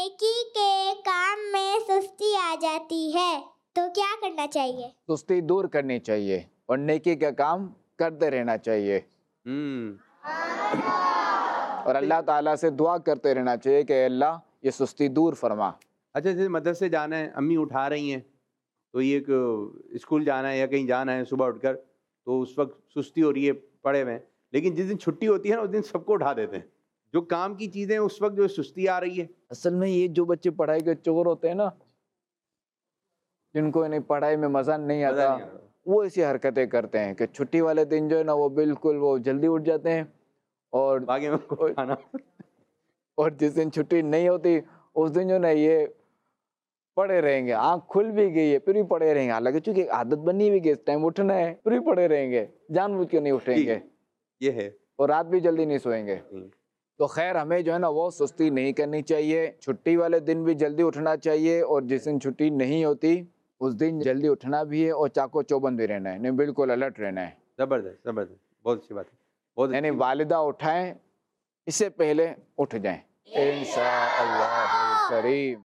نیکی کے کام میں سستی آ جاتی ہے تو کیا کرنا چاہیے؟ سستی دور کرنی چاہیے اور نیکی کا کام کرتے رہنا چاہیے، اور اللہ تعالیٰ سے دعا کرتے رہنا چاہیے کہ اے اللہ یہ سستی دور فرما۔ اچھا جیسے مدرسے جانا ہے، امی اٹھا رہی ہیں تو یہ اسکول جانا ہے یا کہیں جانا ہے صبح اٹھ کر، تو اس وقت سستی ہو رہی ہے، پڑے ہوئے ہیں، لیکن جس دن چھٹی ہوتی ہے نا اس دن سب کو اٹھا دیتے ہیں، جو کام کی چیزیں اس وقت جو سستی آ رہی ہے۔ اصل میں یہ جو بچے پڑھائی کے چور ہوتے ہیں نا، جن کو انہیں پڑھائی میں مزہ نہیں آتا، وہ ایسی حرکتیں کرتے ہیں کہ چھٹی والے دن جو ہے نا وہ بالکل وہ جلدی اٹھ جاتے ہیں، اور باقی میں کو کھانا اور جس دن چھٹی نہیں ہوتی اس دن جو نا یہ پڑے رہیں گے، آنکھ کھل بھی گئی ہے پھر بھی پڑے رہیں گے، حالانکہ چونکہ عادت بنی ہوئی کہ اس ٹائم اٹھنا ہے پھر بھی پڑے رہیں گے، جان بوجھ کے نہیں اٹھیں گے، یہ ہے۔ اور رات بھی جلدی نہیں سوئیں گے۔ تو خیر ہمیں جو ہے نا وہ سستی نہیں کرنی چاہیے، چھٹی والے دن بھی جلدی اٹھنا چاہیے، اور جس دن چھٹی نہیں ہوتی اس دن جلدی اٹھنا بھی ہے اور چاقو چوبند بھی رہنا ہے، نہیں بالکل الرٹ رہنا ہے۔ زبردست زبردست، بہت اچھی بات ہے، بہت یعنی اچھی۔ والدہ اٹھائیں اس سے پہلے اٹھ جائیں انشاءاللہ الکریم۔